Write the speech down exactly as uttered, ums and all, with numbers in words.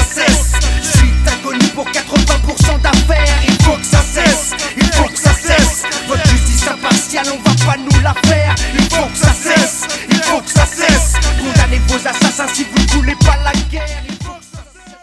cesse. Suite inconnue pour quatre-vingts pour cent d'affaires. Il faut que ça cesse, il faut que ça cesse. Votre justice impartiale, on va pas nous la faire. Il faut que ça